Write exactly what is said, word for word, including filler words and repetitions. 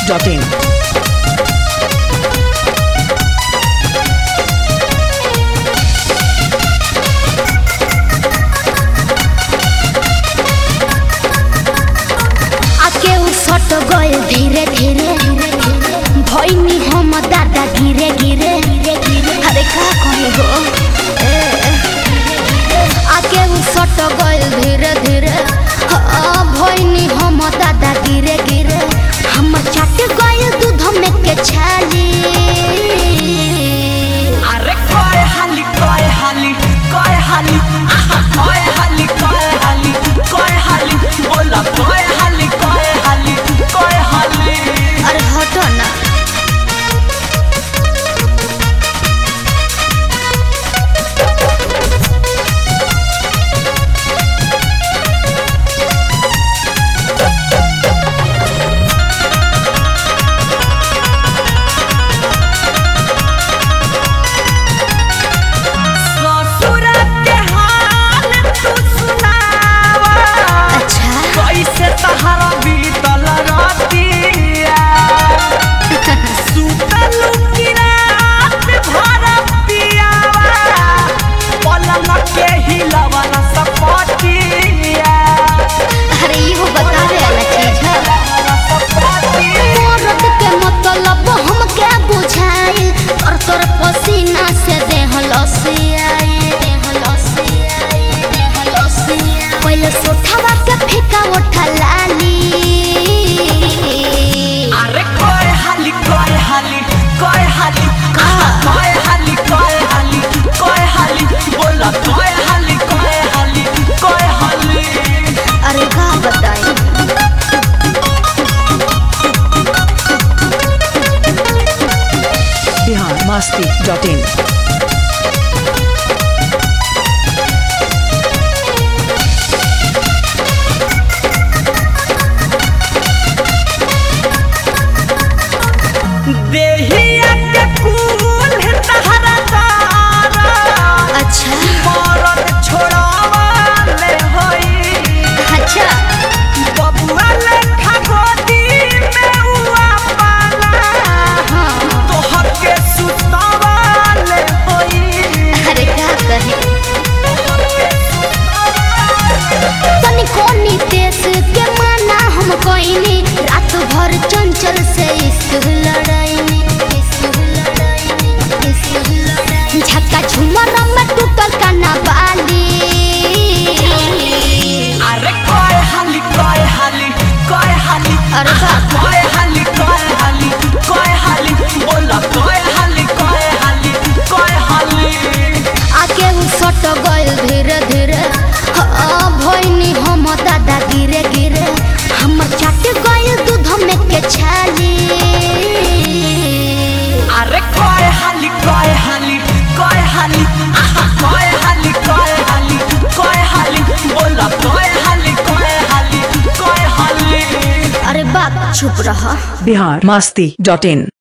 Dot in. गए धीरे धीरे भईनी हम दादा गिरे गिरे अरे का कहे गो आके उ सट गए धीरे धीरे भईनी हम दादा गिरे गिरे हम चाट गए दूध में के छाली अरे कोई हाली कोई हाली कोई हाली कोई हाली कोई हाली कोई हाली बोला कोई हाली कोई हाली कोई हाली। अरे हटो ना सोठावा के फेंका उठा लाली अरे कोई हाली कोई हाली कोई हाली कोई हाली कोई हाली कोई हाली बोला कोई हाली कोई हाली कोई हाली। अरे का बताई बिहार मस्ती डॉट इन। देहिया के फूल तहरा तारा अच्छा मरद छोड़ावाले होई अच्छा बबुआ लेखा गोदी में हुआ पाला हाँ तोहर के सुतावाले होई। अरे का कहे तनी कोनी देश के माना हम कोइनी रात भर चंचल से इश्क लड़ाईनी झक्का झूमर में टूटल काना बाली अरे कोई हाली कोई हाली कोई हाली अरे कोई हाली कोई हाली कोई हाली बोला कोई हाली कोई हाली कोई हाली। आके उ सट गए धीरे धीरे भईनी हम दादा गिरे गिरे हम चाट गए दूध में के छाली अरे कोई हाली कोई हाली कोई हाली कोई हाली कोई हाली कोई हाली बोला कोई हाली कोई हाली कोई हाली। अरे बाप चुप रहा। बिहार मस्ती डॉट इन।